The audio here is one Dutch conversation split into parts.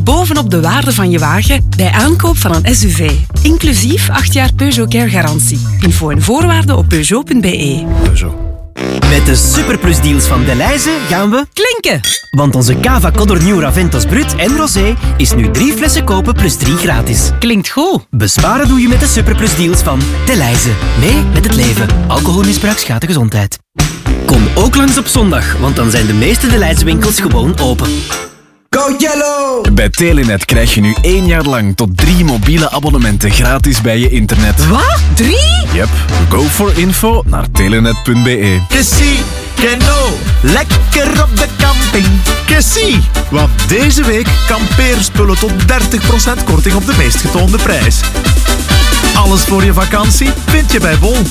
bovenop de waarde van je wagen bij aankoop van een SUV. Inclusief 8 jaar Peugeot Care garantie. Info en voorwaarden op Peugeot.be. Peugeot. Met de superplusdeals van Delhaize gaan we klinken. Want onze Cava Codor Nieuw Raventos Brut en Rosé is nu 3 flessen kopen plus 3 gratis. Klinkt goed. Besparen doe je met de superplusdeals van Delhaize. Mee met het leven. Alcoholmisbruik schaadt de gezondheid. Kom ook langs op zondag, want dan zijn de meeste Delhaize winkels gewoon open. Go Yellow! Bij Telenet krijg je nu 1 jaar lang tot 3 mobiele abonnementen gratis bij je internet. Wat? 3? Yep. Go for info naar telenet.be. Kessie, Keno, lekker op de camping. Kessie, want deze week kampeerspullen tot 30% korting op de meest getoonde prijs. Alles voor je vakantie vind je bij Bol.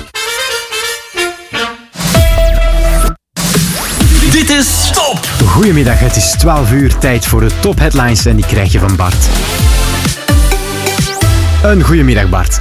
Dit is Top! Goedemiddag, het is 12 uur, tijd voor de top-headlines en die krijg je van Bart. Een goedemiddag, Bart.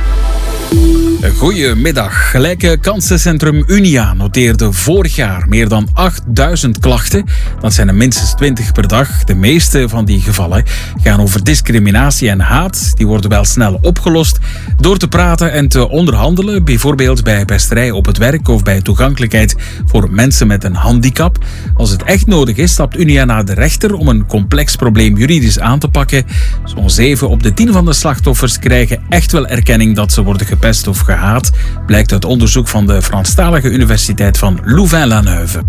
Goedemiddag. Gelijke kansencentrum Unia noteerde vorig jaar meer dan 8000 klachten. Dat zijn er minstens 20 per dag. De meeste van die gevallen gaan over discriminatie en haat. Die worden wel snel opgelost door te praten en te onderhandelen. Bijvoorbeeld bij pesterij op het werk of bij toegankelijkheid voor mensen met een handicap. Als het echt nodig is, stapt Unia naar de rechter om een complex probleem juridisch aan te pakken. Zo'n 7 op de 10 van de slachtoffers krijgen echt wel erkenning dat ze worden gepest of gehaat, blijkt uit onderzoek van de Franstalige Universiteit van Louvain-la-Neuve.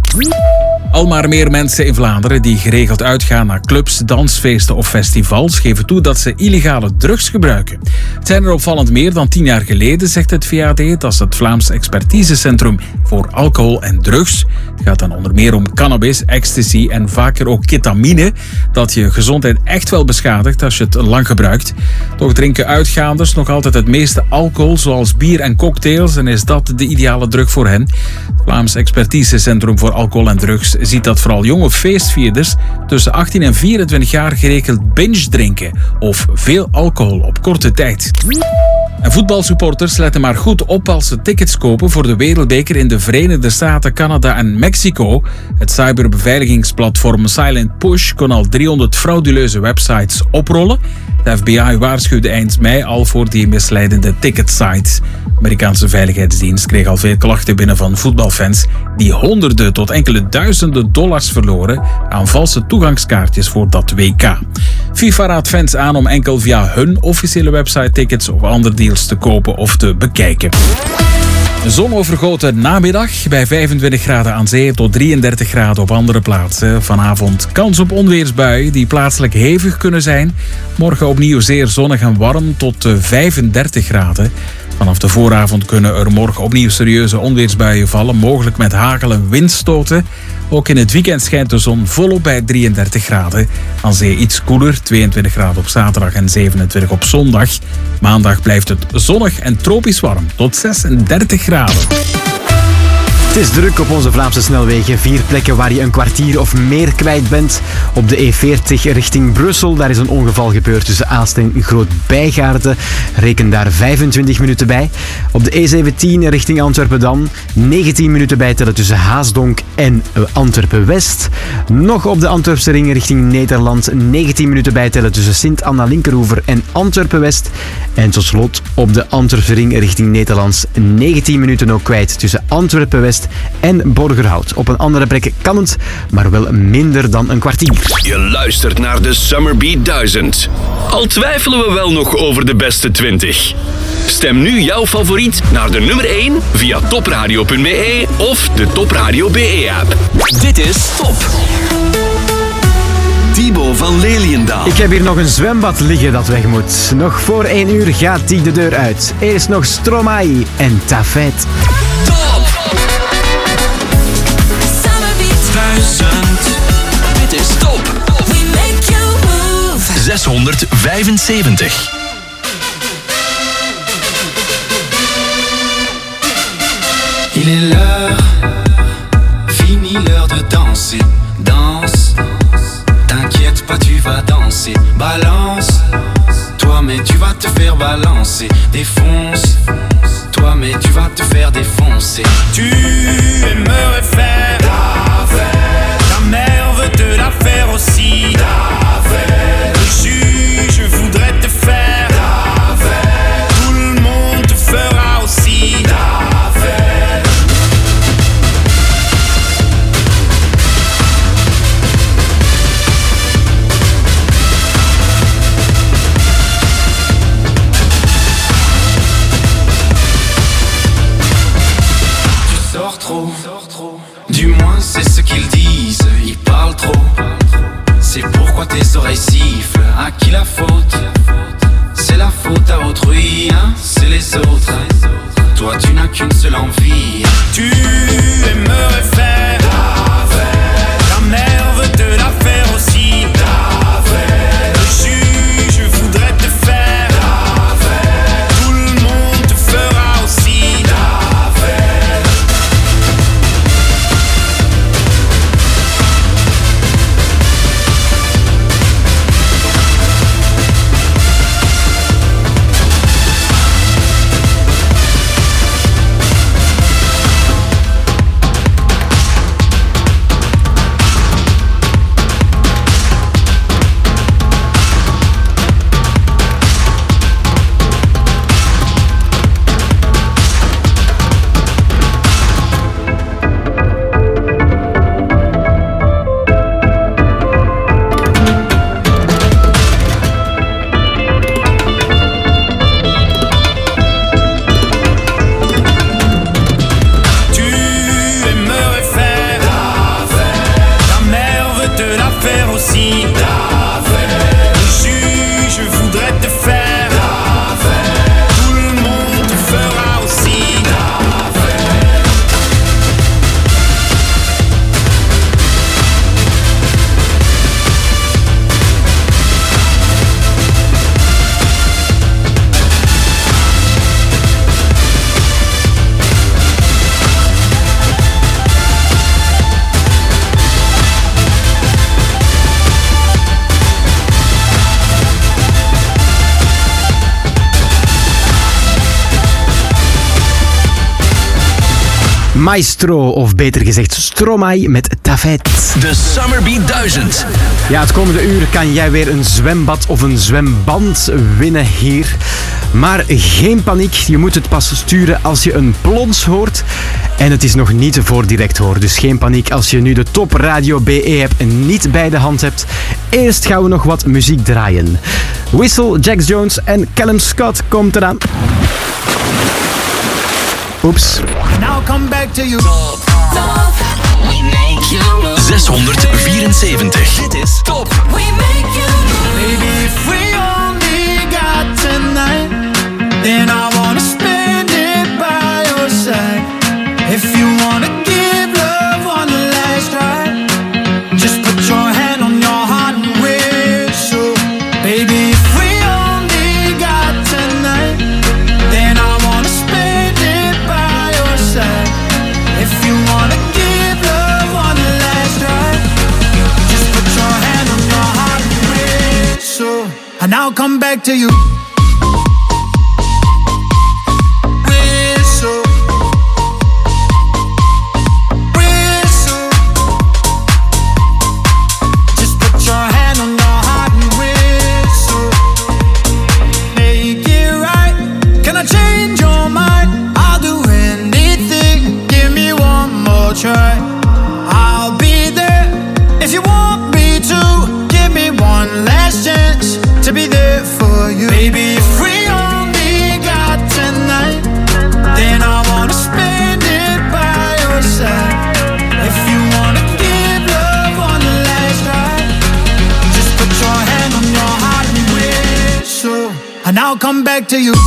Al maar meer mensen in Vlaanderen die geregeld uitgaan naar clubs, dansfeesten of festivals geven toe dat ze illegale drugs gebruiken. Het zijn er opvallend meer dan 10 jaar geleden, zegt het VAD. Dat is het Vlaams Expertisecentrum voor Alcohol en Drugs. Het gaat dan onder meer om cannabis, ecstasy en vaker ook ketamine, dat je gezondheid echt wel beschadigt als je het lang gebruikt. Toch drinken uitgaanders nog altijd het meeste alcohol, zoals bier en cocktails, en is dat de ideale drug voor hen. Het Vlaams Expertisecentrum voor Alcohol en Drugs ziet dat vooral jonge feestvierders tussen 18 en 24 jaar geregeld binge drinken of veel alcohol op korte tijd. En voetbalsupporters letten maar goed op als ze tickets kopen voor de Wereldbeker in de Verenigde Staten, Canada en Mexico. Het cyberbeveiligingsplatform Silent Push kon al 300 frauduleuze websites oprollen. De FBI waarschuwde eind mei al voor die misleidende ticketsites. De Amerikaanse veiligheidsdienst kreeg al veel klachten binnen van voetbalfans die honderden tot enkele duizenden dollars verloren aan valse toegangskaartjes voor dat WK. FIFA raadt fans aan om enkel via hun officiële website tickets of andere deals te kopen of te bekijken. Een zonovergoten namiddag bij 25 graden aan zee tot 33 graden op andere plaatsen. Vanavond kans op onweersbuien die plaatselijk hevig kunnen zijn. Morgen opnieuw zeer zonnig en warm tot 35 graden. Vanaf de vooravond kunnen er morgen opnieuw serieuze onweersbuien vallen, mogelijk met hagel en windstoten. Ook in het weekend schijnt de zon volop bij 33 graden. Aan zee iets koeler, 22 graden op zaterdag en 27 op zondag. Maandag blijft het zonnig en tropisch warm, tot 36 graden. Het is druk op onze Vlaamse snelwegen. 4 plekken waar je een kwartier of meer kwijt bent. Op de E40 richting Brussel, daar is een ongeval gebeurd tussen Aalst en Groot-Bijgaarden. Reken daar 25 minuten bij. Op de E17 richting Antwerpen dan 19 minuten bijtellen tussen Haasdonk en Antwerpen-West. Nog op de Antwerpse ring richting Nederland 19 minuten bijtellen tussen Sint-Anna-Linkeroever en Antwerpen-West. En tot slot op de Antwerpse ring richting Nederlands 19 minuten ook kwijt tussen Antwerpen-West en Borgerhout. Op een andere plek kan het, maar wel minder dan een kwartier. Je luistert naar de Summer Beat 1000. Al twijfelen we wel nog over de beste 20. Stem nu jouw favoriet naar de nummer 1 via topradio.be of de Topradio BE-app. Dit is Top. Thibaut van Leliendaal. Ik heb hier nog een zwembad liggen dat weg moet. Nog voor 1 uur gaat die de deur uit. Eerst nog Stromae en Tafet. Dit is Top. We make you move. 675. Il est l'heure, fini l'heure de danser. Danse, t'inquiète pas, tu vas danser. Balance, toi mais tu vas te faire balancer. Défonce, toi mais tu vas te faire défoncer. Tu aimerais faire la fête, ta mère veut te la faire aussi. La fête, le siffle, à qui la faute? C'est la faute à autrui, hein, c'est les autres. Toi tu n'as qu'une seule envie. Tu aimerais faire ta mère veut te la faire aussi. Le juge voudrait te faire. Tout le monde te fera aussi. Maestro, of beter gezegd Stromae met Tafet. De Summer Beat 1000. Ja, het komende uur kan jij weer een zwembad of een zwemband winnen hier. Maar geen paniek, je moet het pas sturen als je een plons hoort. En het is nog niet voor direct hoor, dus geen paniek als je nu de Top Radio BE-app niet bij de hand hebt. Eerst gaan we nog wat muziek draaien. Whistle, Jax Jones en Callum Scott komt eraan. Oeps. Now come back to you. 674. Dit is Top. Baby, if we only got tonight, then I wanna spend it by your side. If you wanna give love one last try, just put your hand on your heart and whistle. Baby, if we only got tonight, then I wanna spend it by your side. If you wanna give love one last try, just put your hand on your heart and whistle. And I'll come back to you. Try. I'll be there if you want me to. Give me one last chance to be there for you. Baby, if we only got tonight, then I wanna spend it by your side. If you wanna give love one last try, just put your hand on your heart and whistle, and I'll come back to you.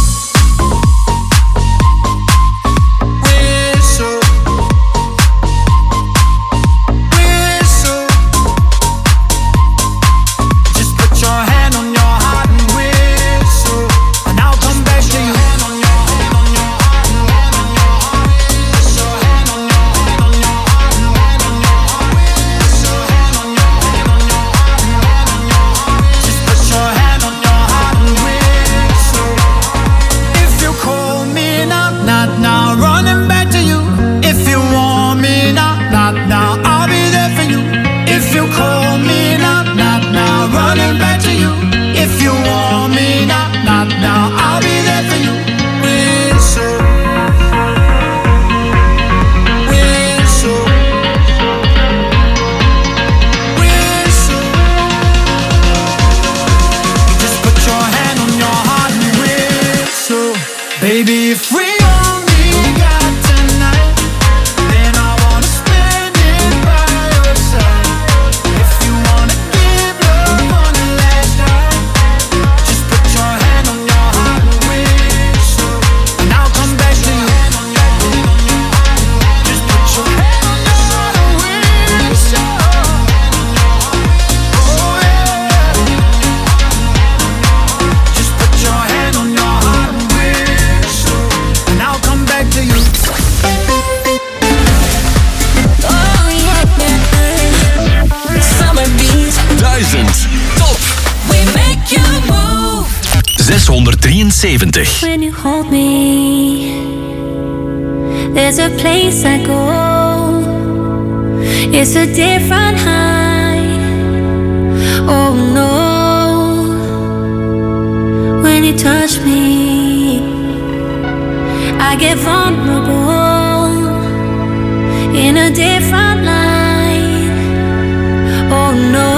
673. When you hold me, there's a place I go. It's a different high. Oh no. When you touch me, I get vulnerable in a different light. Oh no.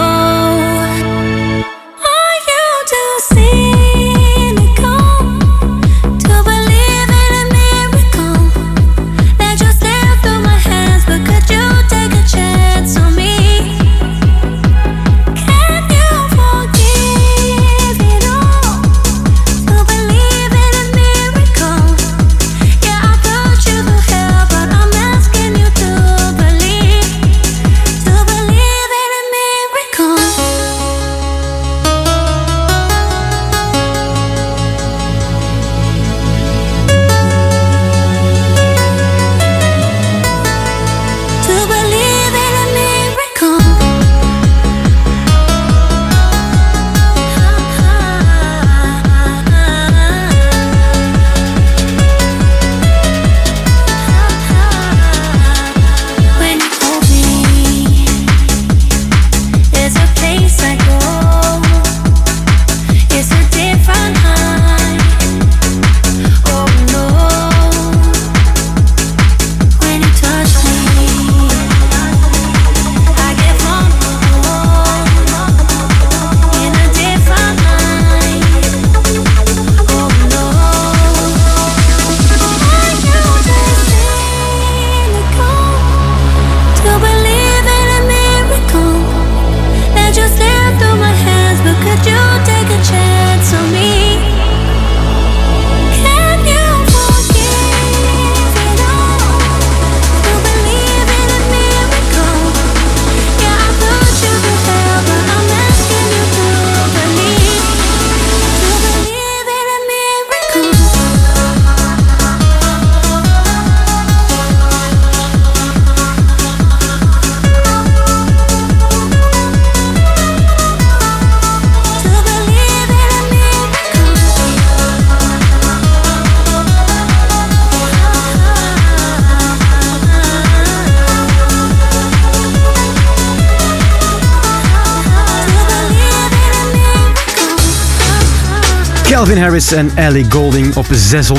Calvin Harris en Ellie Goulding op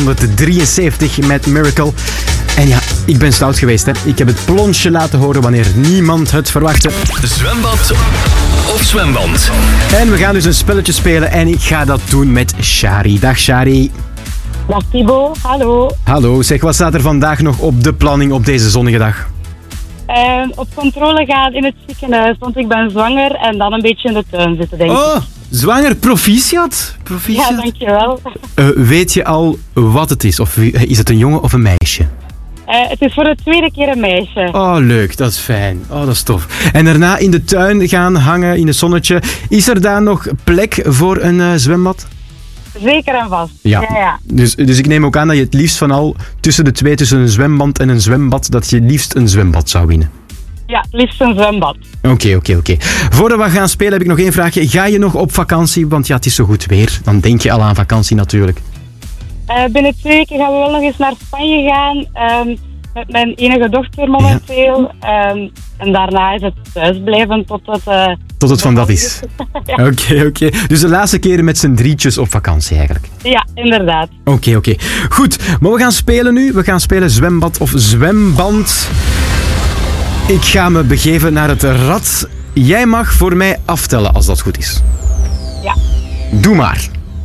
673 met Miracle. En ja, ik ben stout geweest, hè. Ik heb het plonsje laten horen wanneer niemand het verwachtte. Zwembad of zwemband? En we gaan dus een spelletje spelen en ik ga dat doen met Shari. Dag Shari. Dag Thibaut, hallo. Hallo, zeg, wat staat er vandaag nog op de planning op deze zonnige dag? Op controle gaan in het ziekenhuis, want ik ben zwanger en dan een beetje in de tuin zitten, denk ik. Oh, zwanger, proficiat. Ja, dankjewel. Weet je al wat het is? Of is het een jongen of een meisje? Het is voor de tweede keer een meisje. Oh, leuk, dat is fijn. Oh, dat is tof. En daarna in de tuin gaan hangen in het zonnetje. Is er daar nog plek voor een zwembad? Zeker en vast. Ja. Dus ik neem ook aan dat je het liefst van al tussen de twee, tussen een zwembad en een zwembad, dat je liefst een zwembad zou winnen. Ja, het liefst een zwembad. Oké. Voordat we gaan spelen heb ik nog één vraagje. Ga je nog op vakantie? Want ja, het is zo goed weer. Dan denk je al aan vakantie natuurlijk. Binnen 2 weken gaan we wel nog eens naar Spanje gaan. Met mijn enige dochter momenteel. Ja. En daarna is het thuisblijven tot het van dat is. Ja. Oké. Dus de laatste keren met z'n drietjes op vakantie eigenlijk. Ja, inderdaad. Oké. Goed, maar we gaan spelen nu. We gaan spelen zwembad of zwemband. Ik ga me begeven naar het rad. Jij mag voor mij aftellen als dat goed is. Ja. Doe maar.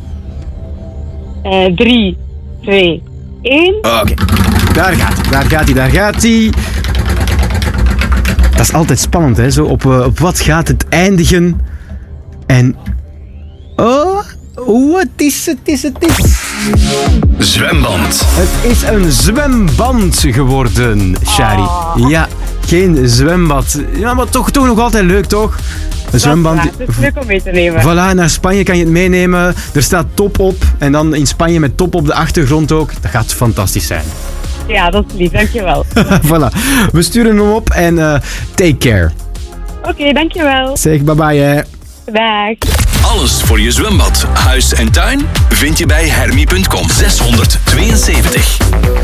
3, 2, 1. Oké. Daar gaat hij. Dat is altijd spannend, hè? Zo op wat gaat het eindigen? En... Oh, wat is het? Zwemband. Het is een zwemband geworden, Shari. Oh. Ja, geen zwembad. Ja, maar toch nog altijd leuk, toch? Een zwembad. Het is leuk om mee te nemen. Voilà, naar Spanje kan je het meenemen. Er staat top op. En dan in Spanje met top op de achtergrond ook. Dat gaat fantastisch zijn. Ja, dat is lief. Dankjewel. Voilà. We sturen hem op en take care. Oké, dankjewel. Zeg bye bye, hè. Dag. Alles voor je zwembad, huis en tuin vind je bij Hermie.com. 672.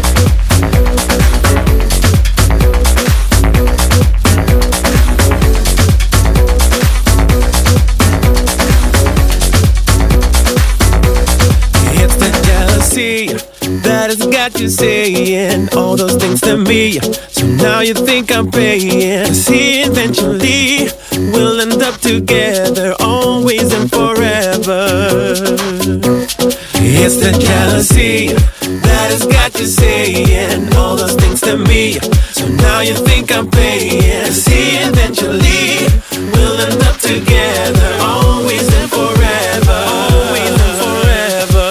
It's the jealousy that has got you saying all those things to me. So now you think I'm paying. See, eventually we'll end up together, always and forever. It's the jealousy that has got you saying all those things to me. So now you think I'm paying. See, eventually we'll end up together, always and forever. Always and forever.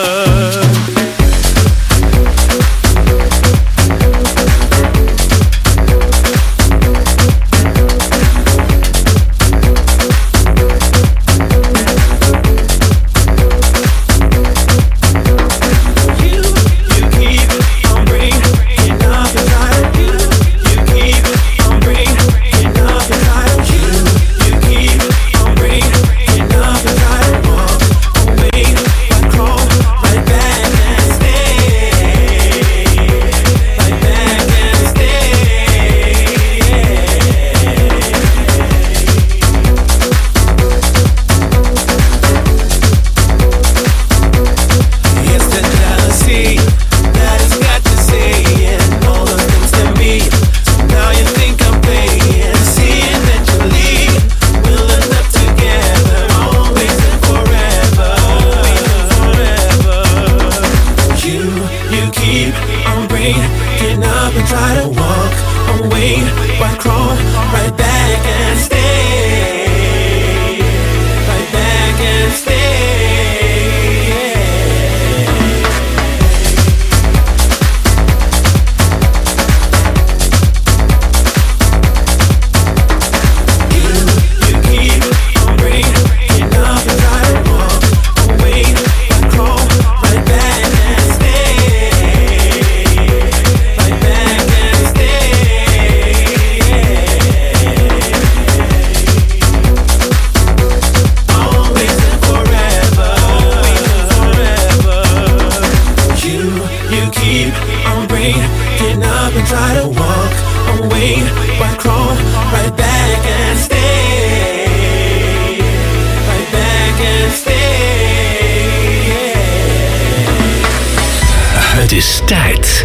Het is tijd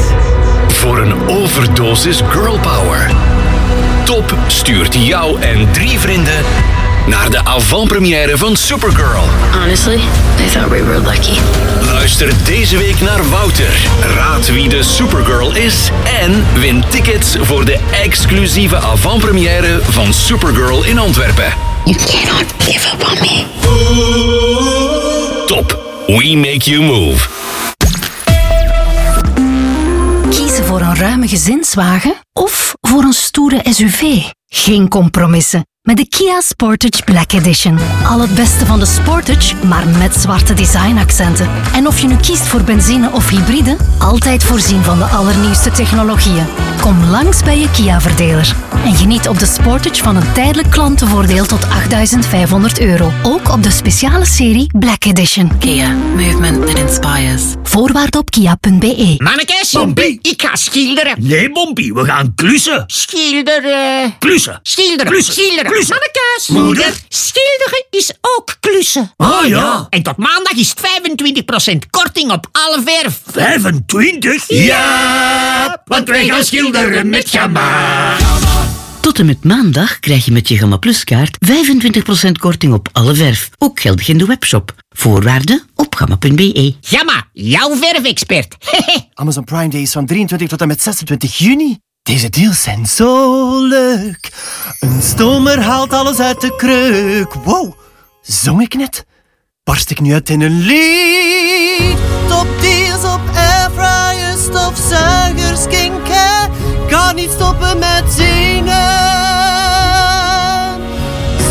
voor een overdosis girl power. Top stuurt jou en 3 vrienden naar de avant-première van Supergirl. Honestly, I thought we were lucky. Luister deze week naar Wouter. Raad wie de Supergirl is en win tickets voor de exclusieve avant-première van Supergirl in Antwerpen. You cannot give up on me. Top. We make you move. Kiezen voor een ruime gezinswagen of voor een stoere SUV? Geen compromissen. Met de Kia Sportage Black Edition. Al het beste van de Sportage, maar met zwarte designaccenten. En of je nu kiest voor benzine of hybride, altijd voorzien van de allernieuwste technologieën. Kom langs bij je Kia-verdeler. En geniet op de Sportage van een tijdelijk klantenvoordeel tot €8.500. Ook op de speciale serie Black Edition. Kia, movement that inspires. Voorwaarden op kia.be. Mannekes, Bompie. Ik ga schilderen. Nee, Bompie, we gaan klussen. Schilderen. Klussen. Schilderen. Klussen. Schilderen. Klussen. Mannekes. Moeder. Schilderen is ook klussen. Ah ja. En tot maandag is het 25% korting op alle verf. 25? Ja, want wij gaan schilderen met Gamma. Tot en met maandag krijg je met je Gamma Plus kaart 25% korting op alle verf. Ook geldig in de webshop. Voorwaarden op gamma.be. Gamma, jouw verfexpert. Amazon Prime Day is van 23 tot en met 26 juni. Deze deals zijn zo leuk. Een stomer haalt alles uit de kreuk. Wow, zong ik net? Barst ik nu uit in een lied? Top deals op airfryers, stofzuigers, skincare. Kan niet stoppen met zingen.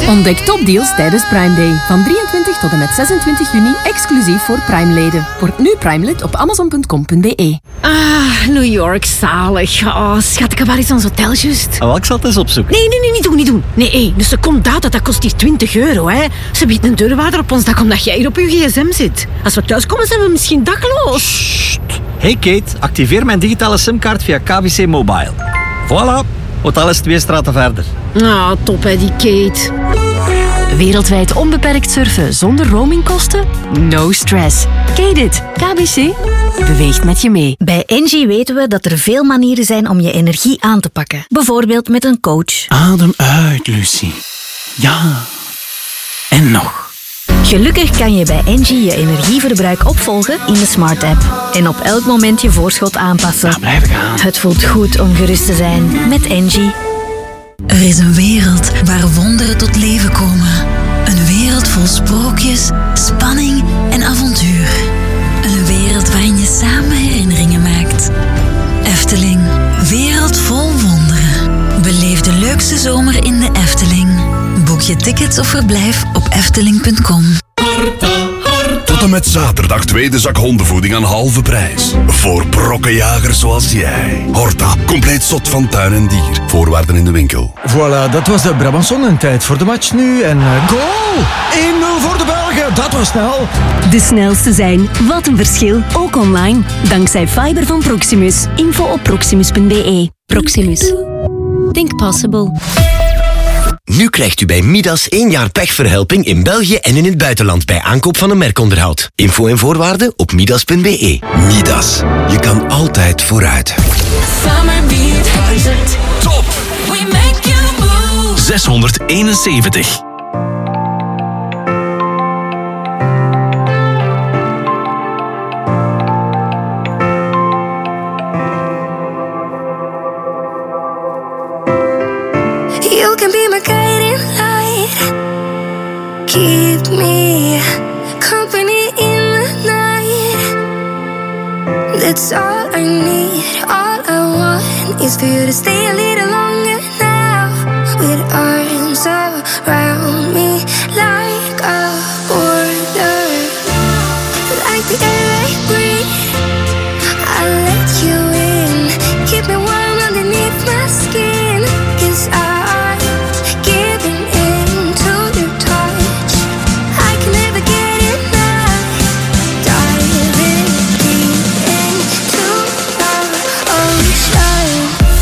Ontdek topdeals tijdens Prime Day. Van 23 tot en met 26 juni, exclusief voor Prime-leden. Word nu Prime-lid op amazon.com.be. Ah, New York, zalig. Oh, schat, waar is ons hotel juist? Oh, ik zal het eens opzoeken. Nee, niet doen. Nee, een secondaat, dat kost hier €20, hè. Ze biedt een deurwaarder op ons dak omdat jij hier op je gsm zit. Als we thuiskomen, zijn we misschien dakloos. Sst. Hey Kate, activeer mijn digitale simkaart via KBC Mobile. Voilà, hotel is 2 straten verder. Ah, top hè, die Kate. Wereldwijd onbeperkt surfen zonder roamingkosten? No stress. Kate it. KBC beweegt met je mee. Bij Engie weten we dat er veel manieren zijn om je energie aan te pakken. Bijvoorbeeld met een coach. Adem uit, Lucie. Ja. En nog. Gelukkig kan je bij Engie je energieverbruik opvolgen in de Smart App. En op elk moment je voorschot aanpassen. Ja, blijven gaan. Het voelt goed om gerust te zijn met Engie. Er is een wereld waar wonderen tot leven komen. Een wereld vol sprookjes, spanning en avontuur. Een wereld waarin je samen herinneringen maakt. Efteling, wereld vol wonderen. Beleef de leukste zomer in de Efteling. Boek je tickets of verblijf op efteling.com. Tot en met zaterdag tweede zak hondenvoeding aan halve prijs. Voor brokkenjagers zoals jij. Horta, compleet zot van tuin en dier. Voorwaarden in de winkel. Voilà, dat was de Brabançon en tijd voor de match nu. En goal! 1-0 voor de Belgen, dat was snel. De snelste zijn, wat een verschil, ook online. Dankzij fiber van Proximus. Info op proximus.be. Proximus. Think possible. Nu krijgt u bij Midas 1 jaar pechverhelping in België en in het buitenland bij aankoop van een merkonderhoud. Info en voorwaarden op midas.be. Midas, je kan altijd vooruit. Top! We make you move. 671. You can be my guiding light. Keep me company in the night. That's all I need. All I want is for you to stay a little longer now. With arms around me like a border. Like the air I breathe, I let you in. Keep me warm underneath my skin. 'Cause I've given in to your touch. I can never get enough. Diving deep into the ocean.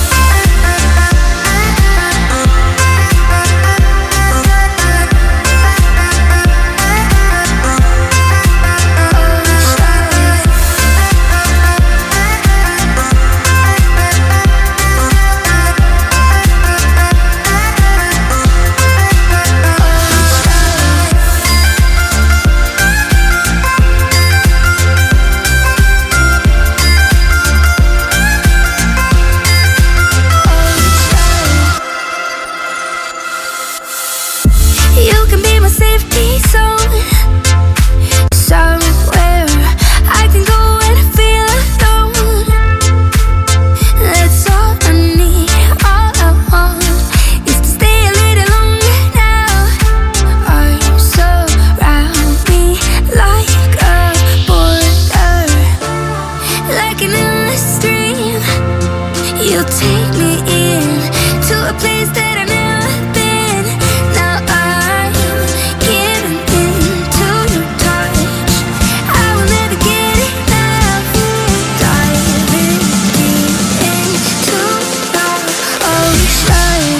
You can be my safety zone. Somewhere I can go when I feel alone. That's all I need. All I want is to stay a little longer now. Arms surround me like a border. Like an endless stream. You take me in to a place that I've never been. Now I'm giving in to your touch. I will never get enough. Diving deep into the ocean.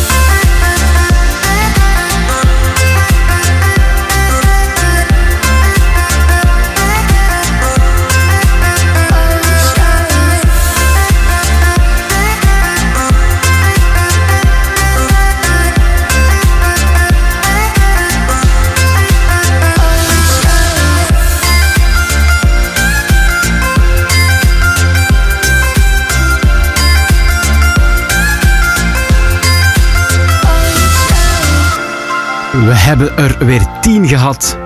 We hebben er weer 10 gehad.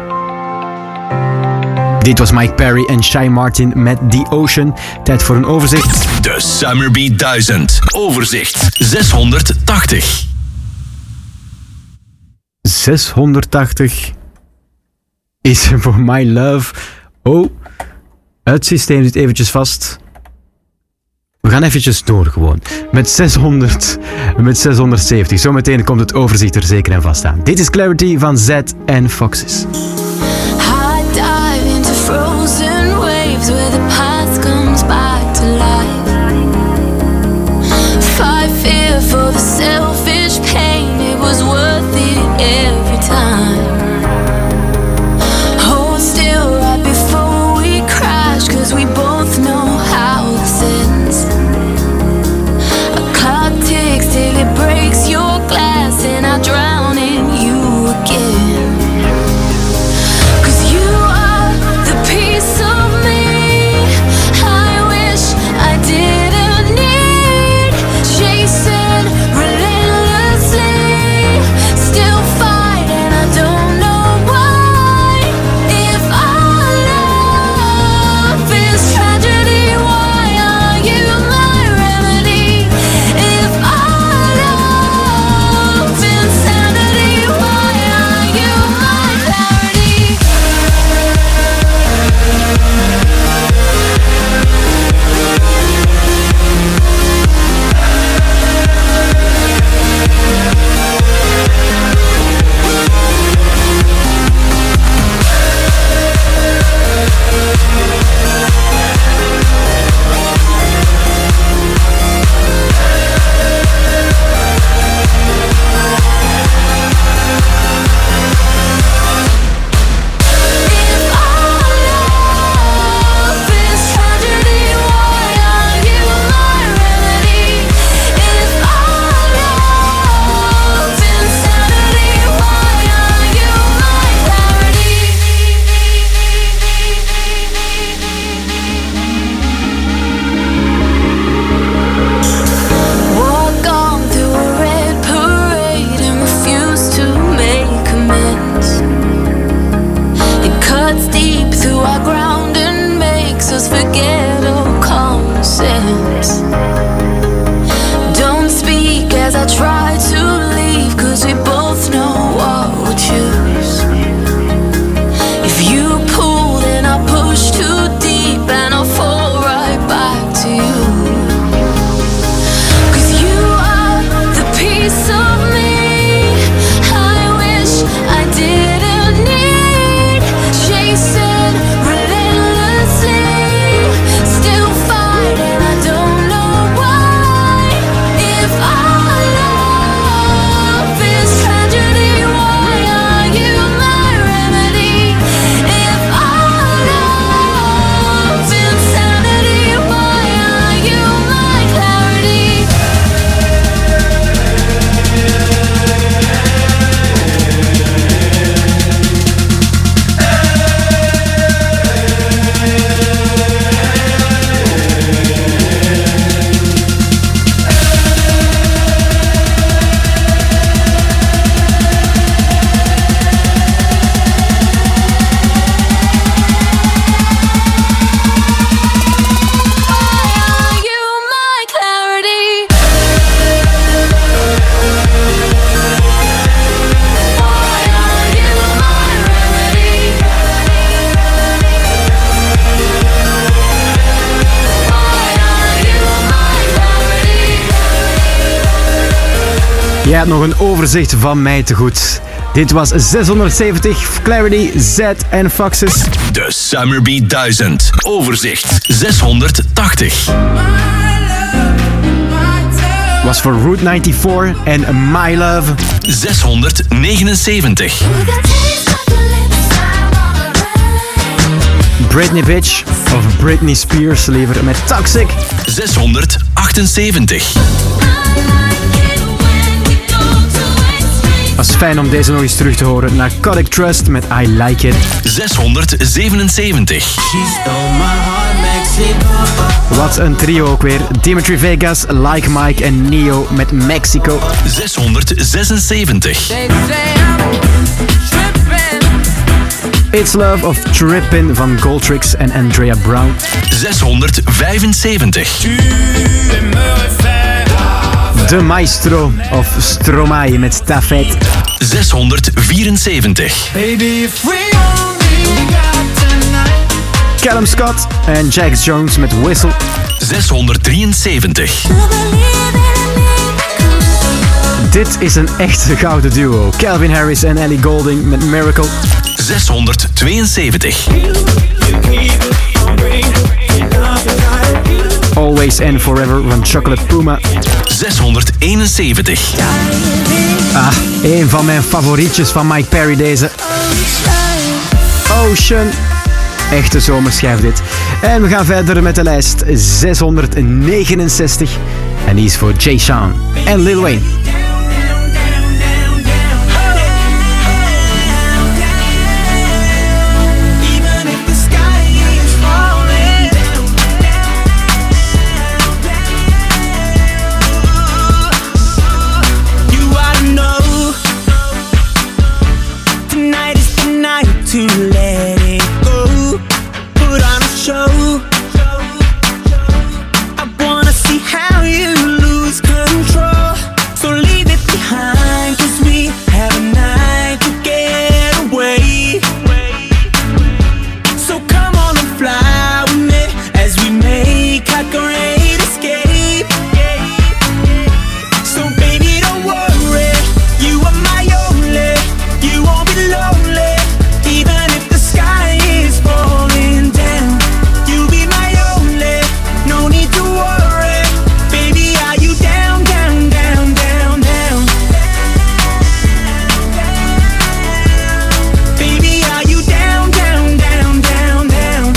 Dit was Mike Perry en Shy Martin met The Ocean. Tijd voor een overzicht. De Summer Beat 1000. Overzicht 680. 680 is voor My Love. Oh, het systeem zit eventjes vast. We gaan eventjes door gewoon. Met 670. Zometeen komt het overzicht er zeker en vast aan. Dit is Clarity van Z en Foxes. I dive into frozen waves where the past comes back to life. Fight fear for the selfish pain. It was worth it every time. Hold still right before we crash, 'cause we both know how this ends. A clock ticks till it breaks your glass and I drown in you again. 'Cause you are the piece of me I wish I didn't need. Chasing relentlessly, still fight and I don't know why. If our love is tragedy, why are you my remedy? If our love is insanity, why are you my clarity? Walk on through a red parade and refuse to make amends. It cuts deep through our ground and makes us forget all common sense. Don't speak as I try to leave, 'cause we both know what we'll choose. If you pull, then I'll push too deep and I'll fall right back to you. 'Cause you are the piece of me I wish I didn't need. Chasing relentlessly, still fight and I don't know why. If our love is tragedy, why are you my remedy? If our love is insanity, why are you my clarity? Ja, nog een overzicht van mij te goed. Dit was 670, Clarity, Z en Foxes. De Summer Beat 1000. Overzicht 680. Was voor Route 94 en My Love. 679. Britney Bitch, of Britney Spears liever, met Toxic. 678. Was fijn om deze nog eens terug te horen. Narcotic Trust met I Like It. 677. Wat een trio ook weer. Dimitri Vegas, Like Mike en Neo met Mexico. 676. It's Love of Trippin' van Goldtrix en Andrea Brown. 675. De Maestro of Stromae met Tafet. 674. Baby, if we only got tonight. Callum Scott en Jax Jones met Whistle. 673. Dit is een echte gouden duo. Calvin Harris en Ellie Goulding met Miracle. 672. Always and Forever van Chocolate Puma. 671. Een van mijn favorietjes van Mike Perry deze. Ocean. Echte zomerschijf dit. En we gaan verder met de lijst 669. En die is voor Jay Sean en Lil Wayne. To let it go, put on a show. I wanna see how you lose control. So leave it behind, 'cause we have a night to get away. So come on and fly with me as we make our great escape. So baby, don't worry, you are my only, you won't be lonely. Even if the sky is falling down, you'll be my only, no need to worry. Baby, are you down, down, down, down, down? Baby, are you down, down, down, down, down?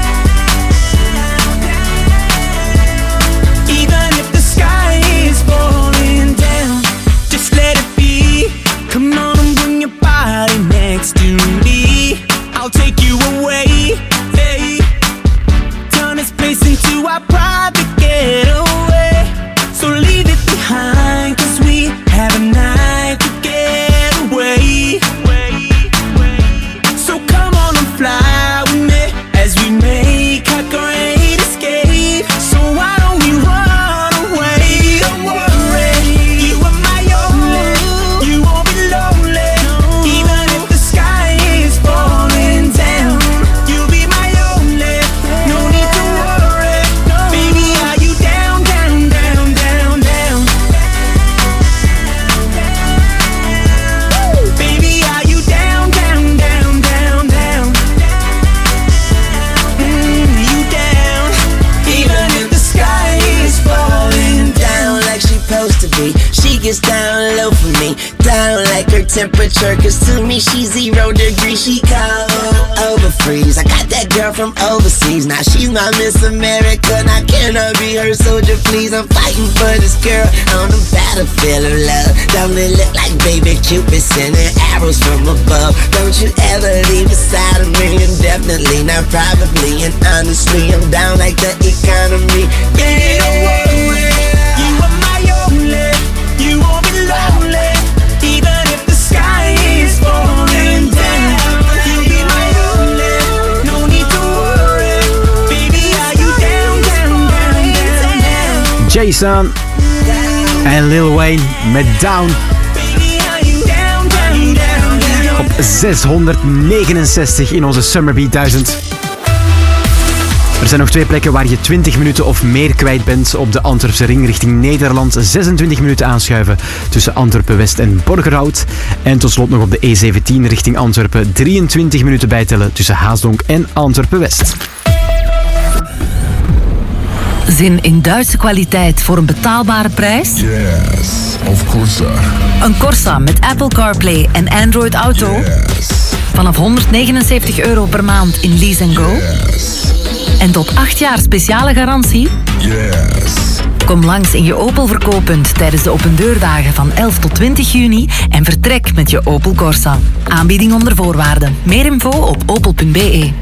Even if the sky is falling down, just let it be. Come on and bring your body next to me. I'll take you away, hey. Turn this place into our private getaway. So leave it behind, 'cause we have a night to get away. So come on and fly with me as we make our great escape. So why don't we run away? Don't worry, you are my only, you won't be lonely. Even if the sky is falling down, you'll be my only, no need to worry. Baby, are you down, down, down, down, down? Baby, are you down, down, down, down, down? You down, even if the sky is falling down like she supposed to be. She gets down low for me, down like her temperature, 'cause to me she's 0 degrees. She cold over freeze. I got that girl from overseas, now she's my Miss America. Now can I be her soldier, please? I'm fighting for this girl on the battlefield of love. Don't it look like baby Cupid sending arrows from above? Don't you ever leave beside of me, and definitely not probably, and honestly I'm down like the economy. Yeah, don't worry, you are my only, you won't be lonely. Even if the sky is falling down, you'll be my only, no need to worry. Baby, are you down, down, down, down, down? Jason en Lil Wayne met Down. Op 669 in onze Summer Beat 1000. Er zijn nog 2 plekken waar je 20 minuten of meer kwijt bent op de Antwerpse ring richting Nederland. 26 minuten aanschuiven tussen Antwerpen-West en Borgerhout. En tot slot nog op de E17 richting Antwerpen 23 minuten bijtellen tussen Haasdonk en Antwerpen-West. Zin in Duitse kwaliteit voor een betaalbare prijs? Yes, of course. Een Corsa met Apple CarPlay en Android Auto? Yes. Vanaf €179 per maand in Lease & Go? Yes. En tot 8 jaar speciale garantie? Yes. Kom langs in je Opel verkooppunt tijdens de opendeurdagen van 11 tot 20 juni en vertrek met je Opel Corsa. Aanbieding onder voorwaarden. Meer info op opel.be.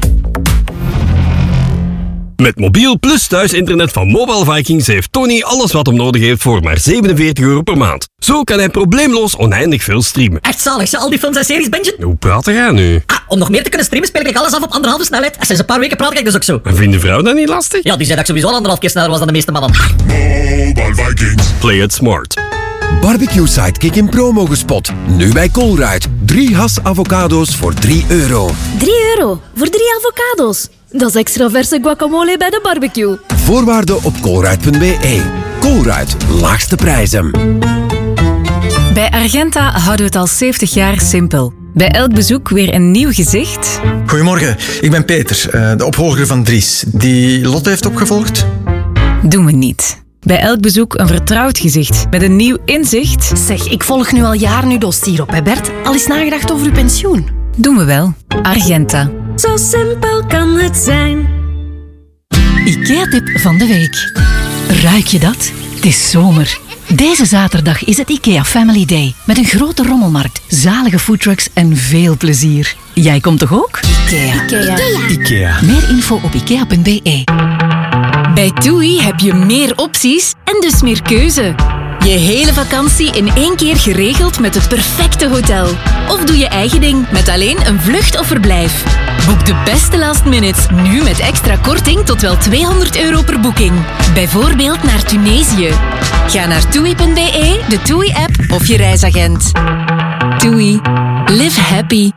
Met mobiel plus thuisinternet van Mobile Vikings heeft Tony alles wat hem nodig heeft voor maar €47 per maand. Zo kan hij probleemloos oneindig veel streamen. Echt zalig, al die films en series, Benji? Hoe praat jij nu? Om nog meer te kunnen streamen speel ik alles af op 1,5 snelheid. En sinds een paar weken praat ik dus ook zo. En vindt de vrouw dat niet lastig? Ja, die zei dat ik sowieso al 1,5 keer sneller was dan de meeste mannen. Mobile Vikings. Play it smart. Barbecue Sidekick in promo gespot. Nu bij Colruyt. 3 Hass avocado's voor €3. €3 voor 3 avocado's. Dat is extra verse guacamole bij de barbecue. Voorwaarden op colruyt.be. Colruyt, laagste prijzen. Bij Argenta houden we het al 70 jaar simpel. Bij elk bezoek weer een nieuw gezicht. Goedemorgen, ik ben Peter, de opvolger van Dries. Die Lotte heeft opgevolgd? Doen we niet. Bij elk bezoek een vertrouwd gezicht met een nieuw inzicht. Zeg, ik volg nu al jaren uw dossier op, hè Bert? Al eens nagedacht over uw pensioen? Doen we wel. Argenta. Zo simpel kan het zijn. IKEA-tip van de week. Ruik je dat? Het is zomer. Deze zaterdag is het IKEA Family Day. Met een grote rommelmarkt, zalige foodtrucks en veel plezier. Jij komt toch ook? IKEA. Meer info op ikea.be. Bij TUI heb je meer opties en dus meer keuze. Je hele vakantie in 1 keer geregeld met het perfecte hotel. Of doe je eigen ding met alleen een vlucht of verblijf. Boek de beste last minutes nu met extra korting tot wel €200 per boeking. Bijvoorbeeld naar Tunesië. Ga naar TUI.be, de TUI-app of je reisagent. TUI. Live happy.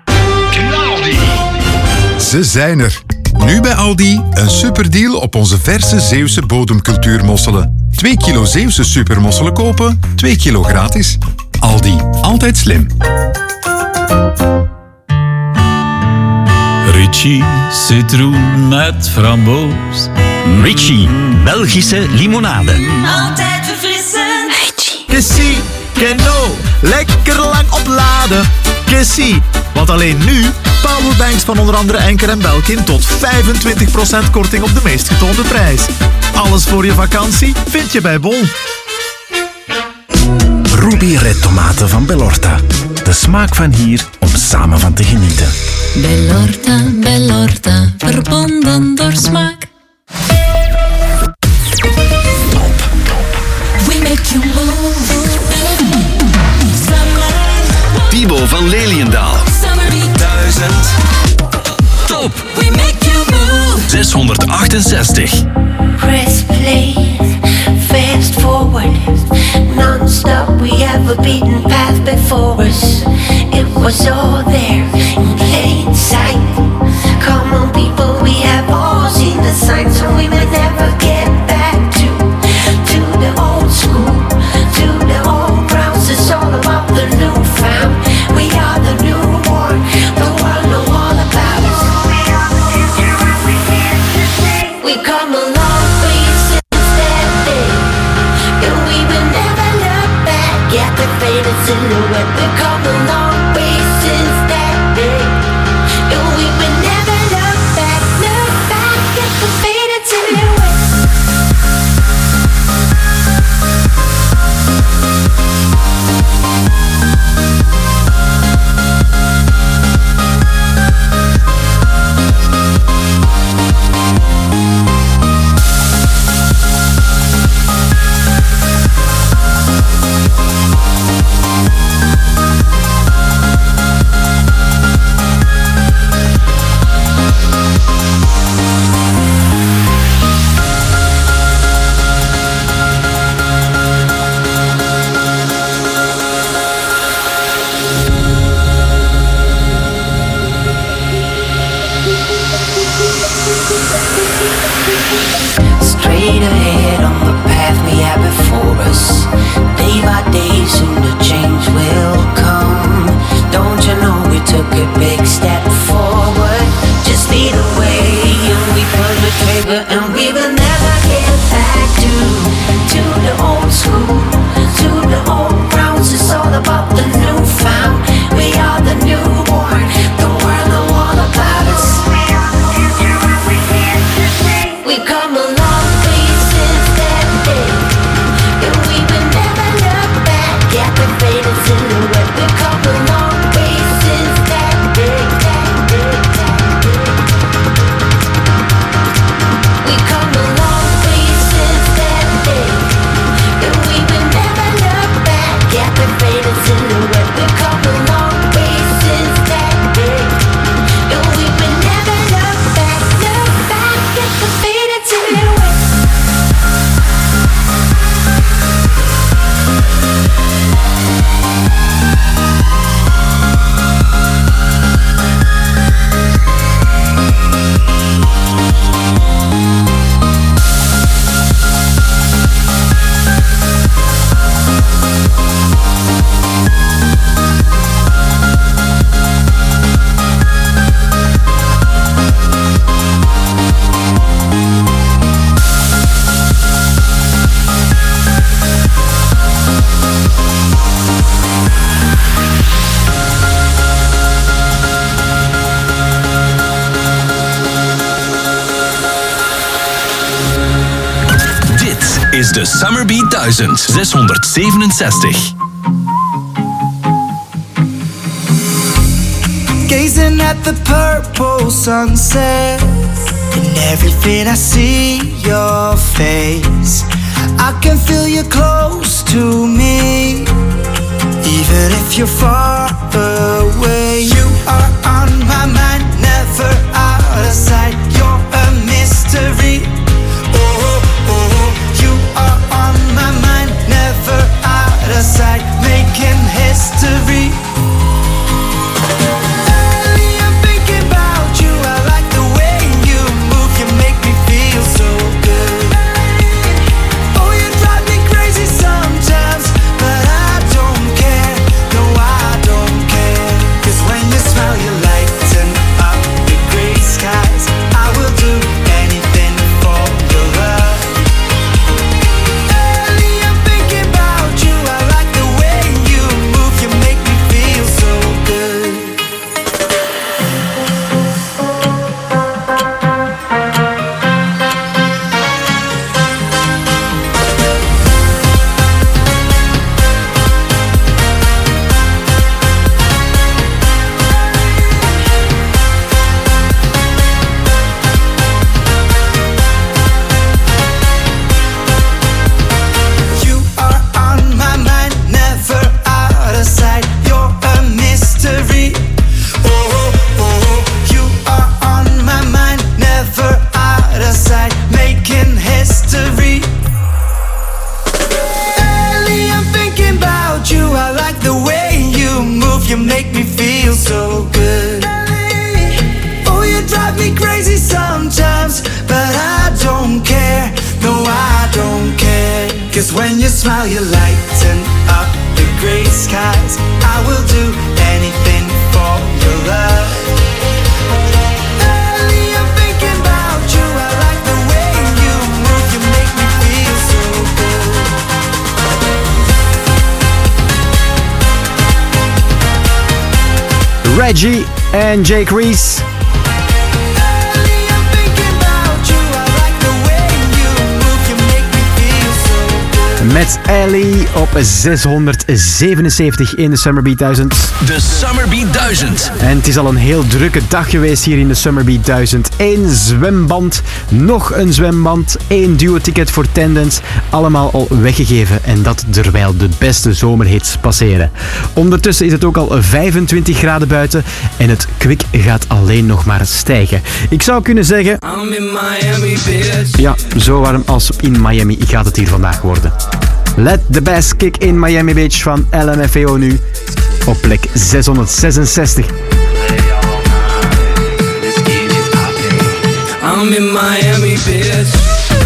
Ze zijn er. Nu bij Aldi een superdeal op onze verse Zeeuwse bodemcultuurmosselen. 2 kilo Zeeuwse supermosselen kopen, 2 kilo gratis. Aldi, altijd slim. Richie, citroen met framboos. Richie, Belgische limonade. Altijd verfrissend. Kessie, Keno, lekker lang opladen. Kessie, want alleen nu powerbanks van onder andere Enker en Belkin tot 25% korting op de meest getoonde prijs. Alles voor je vakantie vind je bij Bol. Ruby Red tomaten van Bellorta. De smaak van hier om samen van te genieten. Bellorta, Bellorta, verbonden door smaak. We make you move. Thibaut van Leliendaal. 1000. Top. We make you move. 668. Press play, fast forward, non-stop. We have a beaten path before us. It was all there in plain sight. Come on, people, we have all seen the signs, so we may never get back to the old school, to the old grounds. It's all about the new found. We are the newborn, the world know all about us. We come a long way since that day, and we will never look back at the faded silhouette. We come a long way since that day, and we will never look back at the faded silhouette. Straight ahead on the path we have before us. Day by day, soon the change will come. Don't you know we took a big step forward? Just lead the way and we pull the trigger, and we will never get back to the old school, to the old grounds. It's all about the new found. We are the newborn, the world know all about us. We come a long way since that day, and we will never look back at the faded silhouette. We come a long way since that day, We de Summer Beat 1000. 667. Gazing at the purple sunset, and everything I see your face. I can feel you close to me, even if you're far away. You are on my mind, never out of sight. You're a mystery. Oh, oh, you are on my mind, never out of sight, making history. When you smile, you lighten up the gray skies. I will do anything for your love. Early, I'm thinking about you. I like the way you move. You make me feel so good. Reggie and Jake Reese. Met Ellie op 677 in de Summer Beat 1000. De Summer Beat 1000. En het is al een heel drukke dag geweest hier in de Summer Beat 1000. 1 zwemband, nog een zwemband, 1 duo-ticket voor Tendence. Allemaal al weggegeven en dat terwijl de beste zomerhits passeren. Ondertussen is het ook al 25 graden buiten en het kwik gaat alleen nog maar stijgen. Ik zou kunnen zeggen... I'm in Miami, bitch. Ja, zo warm als in Miami gaat het hier vandaag worden. Let the Bass Kick in Miami Beach van LMFAO nu op plek 666. I'm in Miami, bitch.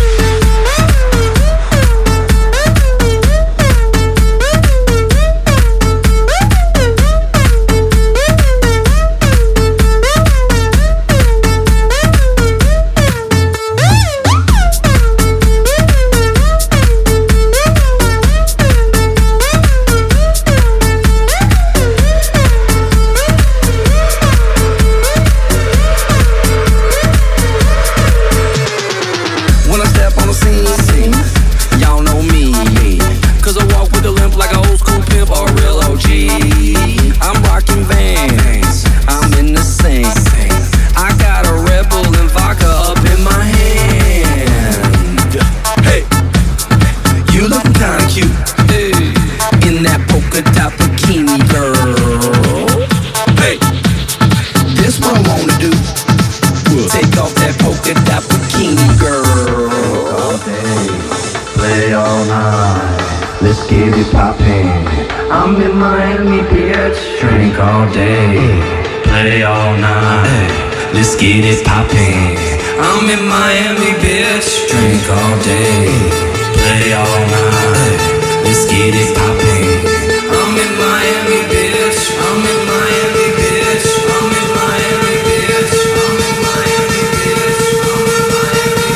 I'm in Miami, bitch. Drink all day, play all night. Let's get it poppin'. I'm in Miami, bitch. Drink all day, play all night. Let's get it poppin'. I'm in Miami, bitch. I'm in Miami, bitch. I'm in Miami, bitch. I'm in Miami, bitch. I'm in Miami,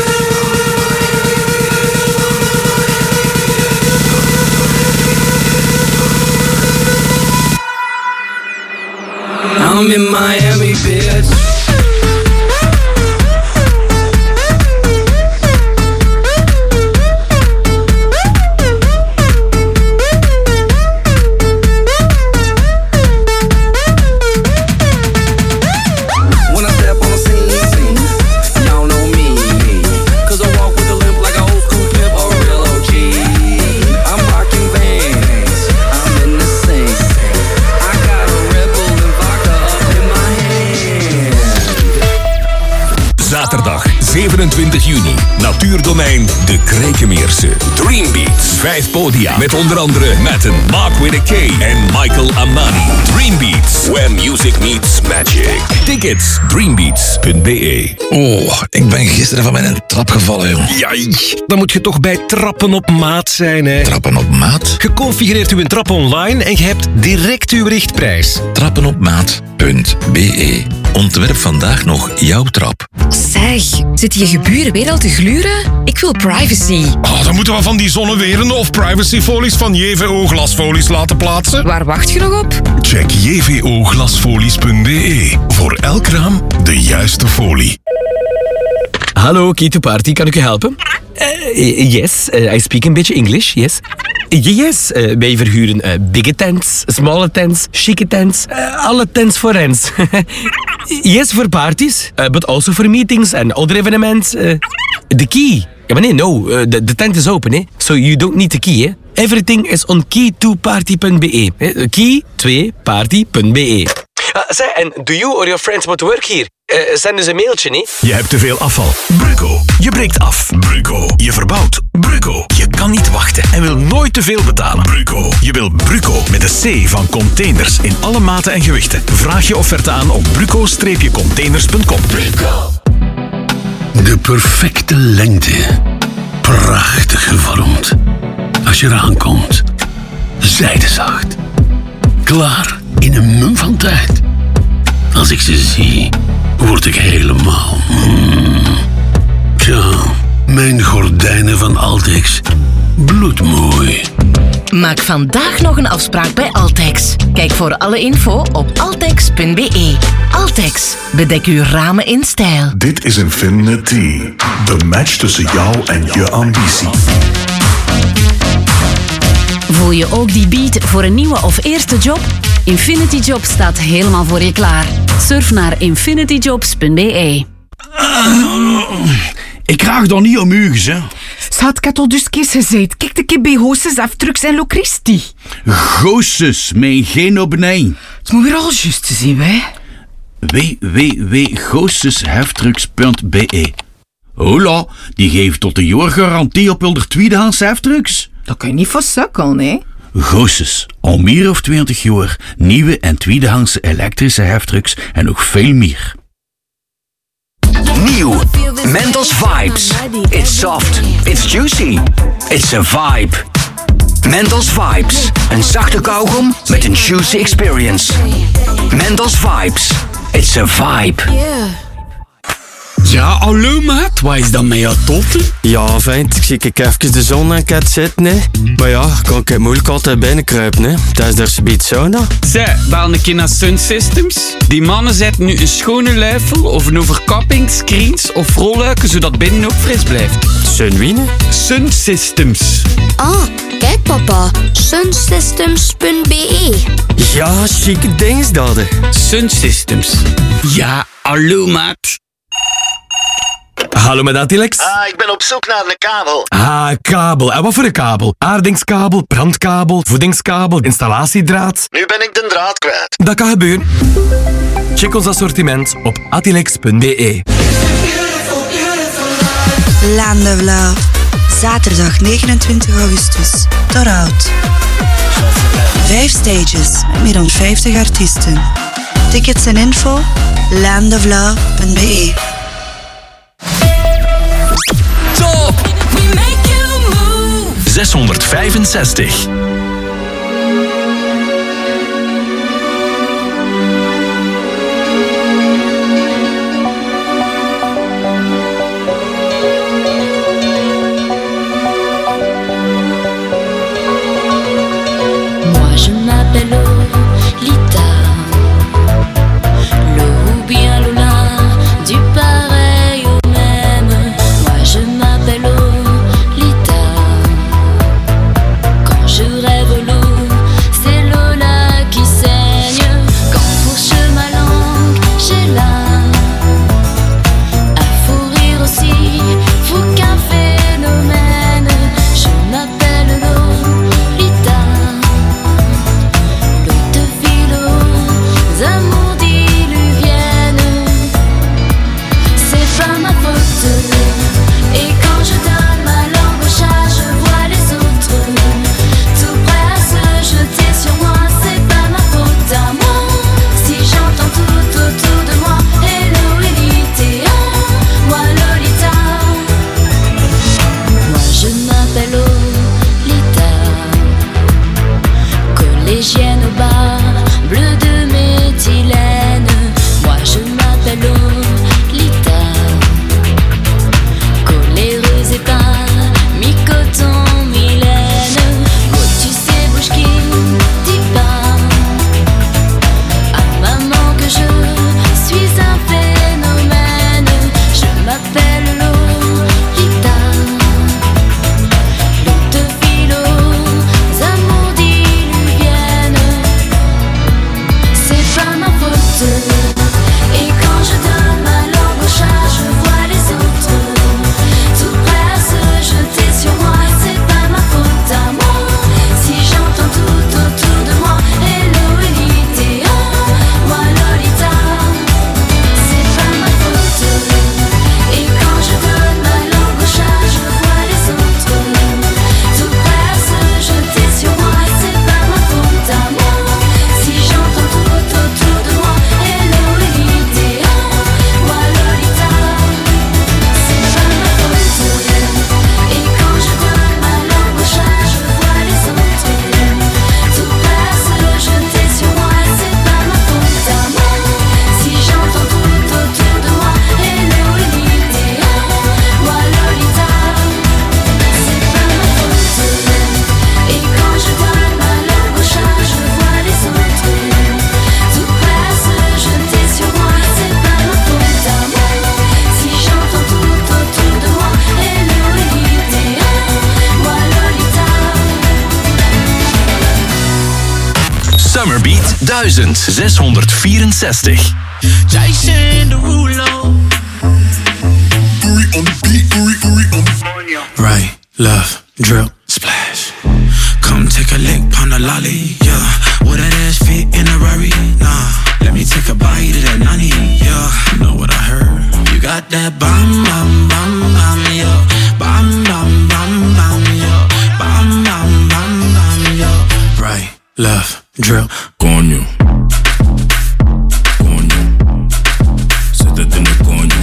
bitch. I'm in Miami, bitch. Zaterdag 27 juni. Natuurdomein De Krekenmeerse. Dreambeats. 5 podia met onder andere Matten, Mark with a K en Michael Amani. Dreambeats. Where music meets magic. Tickets dreambeats.be. Oh, ik ben gisteren van mijn trap gevallen, jong. Jai, dan moet je toch bij Trappen op Maat zijn, hè? Trappen op maat? Je configureert uw trap online en je hebt direct uw richtprijs. Trappenopmaat.be. Ontwerp vandaag nog jouw trap. Zeg, zitten je geburen weer al te gluren? Ik wil privacy. Dan moeten we van die zonneweren of privacyfolies van JVO glasfolies laten plaatsen. Waar wacht je nog op? Check jvoglasfolies.be. Voor elk raam de juiste folie. Hallo, Key to Party, kan ik u helpen? Yes, I speak een beetje English, yes. Yes, wij verhuren bigge tents, smalle tents, chique tents, alle tents voor rents. Yes, voor parties, but also for meetings and other events. The key. Ja, maar nee, no, the tent is open, hè. So you don't need the key, hè. Everything is on key2party.be. Key2party.be. Zeg, en do you or your friends want to work here? Send eens een mailtje, hè. Je hebt te veel afval. Bruggo. Je breekt af. Bruggo. Je verbouwt. Bruggo. Je kan niet wachten en wil nooit te veel betalen. Bruggo. Je wil Bruggo met een C van containers in alle maten en gewichten. Vraag je offerte aan op bruggo-containers.com. Bruggo. De perfecte lengte. Prachtig gevormd. Als je eraan komt. Zijdezacht. Klaar in een mum van tijd. Als ik ze zie, word ik helemaal... Tja, mijn gordijnen van Altex. Bloedmooi. Maak vandaag nog een afspraak bij Altex. Kijk voor alle info op altex.be. Altex, bedek uw ramen in stijl. Dit is Infinity. De match tussen jou en je ambitie. Voel je ook die beat voor een nieuwe of eerste job? Infinity Jobs staat helemaal voor je klaar. Surf naar infinityjobs.be. Ik vraag dan niet om uges, hè. Schat, ik had al dus keer gezegd. Kijk de keer bij Goossens Aftrucks en Locristi. Goossens, mijn geen op nee. Het moet weer al juist te zien, hè. www.goossensheftrucks.be. Hola, die geeft tot een jaar garantie op hun tweedehands heftrucks. Dat kan je niet voor sukkelen, hè. Goossens, al meer of 20 jaar, nieuwe en tweedehandse elektrische heftrucks en nog veel meer. Nieuw, Mentos Vibes. It's soft, it's juicy, it's a vibe. Mentos Vibes, een zachte kauwgom met een juicy experience. Mentos Vibes, it's a vibe. Ja, hallo maat, wat is dat met jouw totten? Ja, vent, ik zie even de zon aan het zitten, hè. Maar ja, kan ik het moeilijk altijd binnenkruipen, hè. Dat is daar zo'n sauna. Zeg, bel een keer naar Sun Systems. Die mannen zetten nu een schone luifel of een overkapping, screens of rolluiken, zodat binnen ook fris blijft. Sun wie, hè? Sun Systems. Ah, kijk papa, sunsystems.be. Ja, chique ding is dat, hè. Sun Systems. Ja, hallo maat. Hallo met Atilex. Ik ben op zoek naar een kabel. Kabel. En wat voor een kabel? Aardingskabel, brandkabel, voedingskabel, installatiedraad. Nu ben ik de draad kwijt. Dat kan gebeuren. Check ons assortiment op atilex.be. Land of Love. Zaterdag 29 augustus. Torhout. 5 stages met meer dan 50 artiesten. Tickets en info landoflove.be. Top 665. Moi je m'appelle Lolita, Lo ou bien Lola, du pareil au même. Moi je m'appelle Lolita, quand je rêve l'eau, c'est Lola qui saigne. Quand fourche ma langue, j'ai là à fou rire aussi, fou qu'un phénomène. Je m'appelle Lolita, l'eau de philo, amours diluviennes. C'est pas ma faute. faute. Et quand je donne ma langue au chat, je vois les autres tout prêts à se jeter sur moi. C'est pas ma faute à moi si j'entends tout autour de moi. Hello Elite, moi Lolita. Moi je m'appelle Lolita, collégienne au bar, bleu de méthylène. Moi je m'appelle Lolita, coléreuse et pas mi-coton, Mylène. Oh tu sais bouge qui dit pas à maman que je suis un phénomène. Je m'appelle Lolita, l'eau de philo, amours diluviennes. C'est pas ma faute. Et quand je donne ma langue au chat, je vois les autres tout prêts à se jeter sur moi. C'est pas ma faute à moi si j'entends tout autour de moi. Hello Elite, moi Lolita. C'est pas ma faute. Et quand je donne ma langue au chat, je vois les autres tout prêts à se jeter sur moi. C'est pas ma faute à moi si j'entends tout autour de moi. Hello Elite, moi Lolita. C'est pas ma faute. Et quand je donne ma langue au chat, je vois les autres tout prêts à se jeter sur moi. C'est pas ma faute à moi si j'entends tout autour de moi. Hello Elite, moi Lolita. C'est pas ma faute. Et quand je donne ma langue au chat, je vois les autres tout prêts à se jeter sur moi. C'est pas ma faute à moi si j'entends tout autour de moi. Hello Elite, moi Lolita. Summer Beat 1664. Jason Derulo. Right, left, drip, splash. Come take a lick, pon the lolly, yeah. Would that ass fit in a Rari? Nah. Let me take a bite of that nani, yeah. You know what I heard? You got that bam, bam, bam, bam, yeah. Bam, bam, bam, bam, yeah. Bam, bam, bam, bam, yeah. Right, left, drip, coño. Zet het in de coño.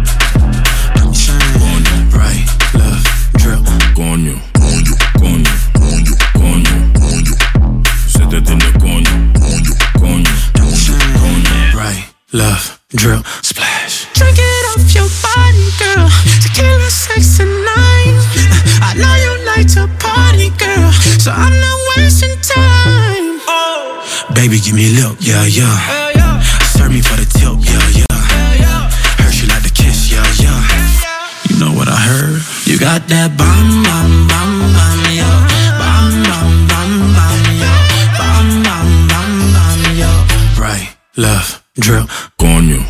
Right, left, drip, coño. Coño, coño, coño, coño, coño. Zet het in de coño. Coño, coño, coño, coño. Right, left, drip, splash. Drink it off your body, girl. Tequila, sex, and night. I know you like to party, girl, so I'm not wasting time. Baby, give me a look, yeah, yeah. Serve me for the tilt, yeah, yeah. Heard you like to kiss, yeah, yeah. You know what I heard? You got that bam, bam, bam, bam, yeah. Bam, bam, bam, bam, yeah. Bam, bam, bam, bam, yeah. Right, left, drip, coño.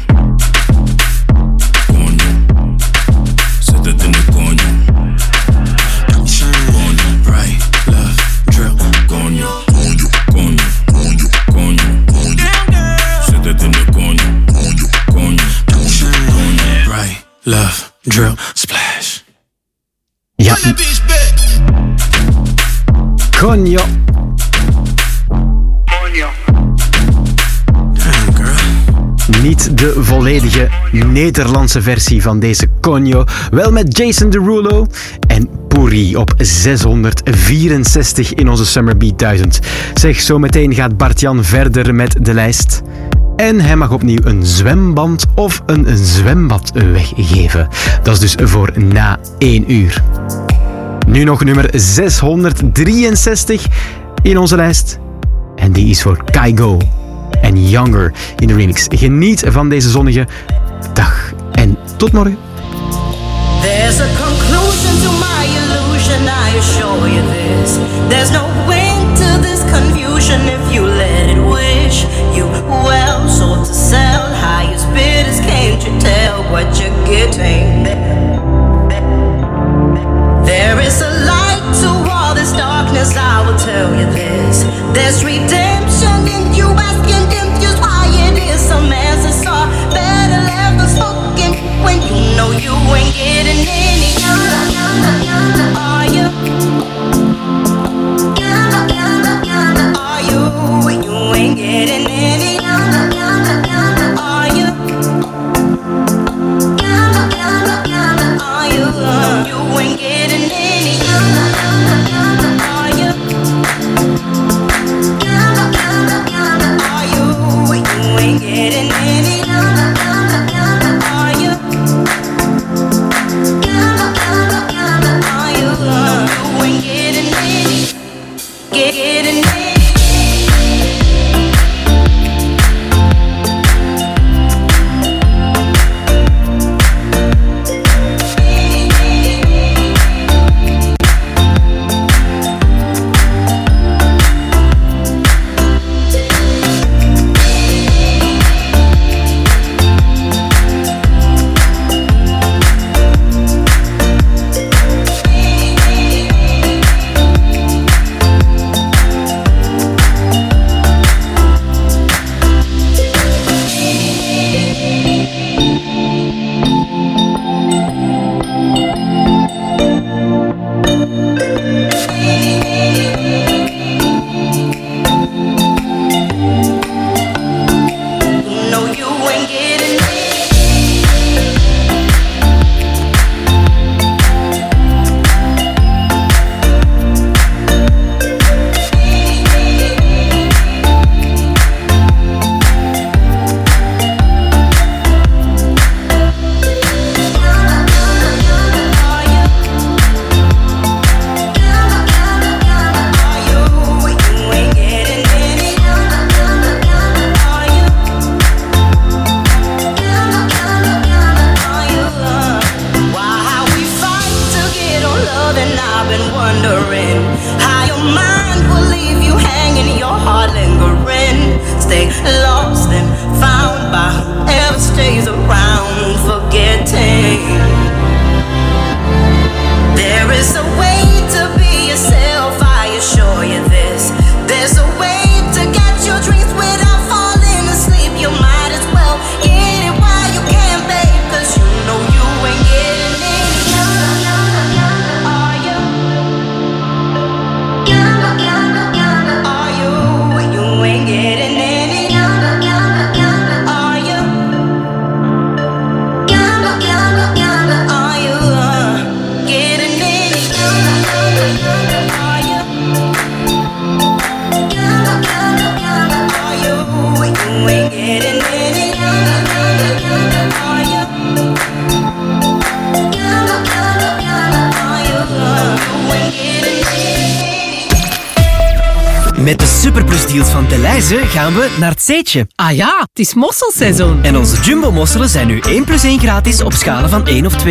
Coño. Zet het in de coño. Coño. Right, left, drip, coño. Coño, coño, coño, coño, coño. Zet het in de coño. Coño, coño, coño, coño. Right, left, drip, splash. Ja. Conjo. Niet de volledige Nederlandse versie van deze Conjo. Wel met Jason Derulo en Puri op 664 in onze Summer Beat 1000. Zeg, zometeen gaat Bart-Jan verder met de lijst. En hij mag opnieuw een zwemband of een zwembad weggeven. Dat is dus voor na 1 uur. Nu nog nummer 663 in onze lijst. En die is voor Kygo en Younger in de remix. Geniet van deze zonnige dag en tot morgen. There's a conclusion to my illusion, I assure you this. There's no end to this confusion if you let it wish you well. Sold to sell, highest bidders, can't you tell what you're getting? There is a light to all this darkness, I will tell you this. There's redemption in you asking them just why it is some answers are better left unspoken when you know you ain't getting any younger. Are you? Are you? You ain't getting any younger. Are you? Are you? You ain't getting any younger. Are you? Are you? You ain't getting any younger. Are you? Are you? You ain't getting any. Getting any. Met de Superplus-deals van Delhaize gaan we naar het Zeetje. Ah ja, het is mosselseizoen. En onze Jumbo-mosselen zijn nu 1 + 1 gratis op schalen van 1 of 2.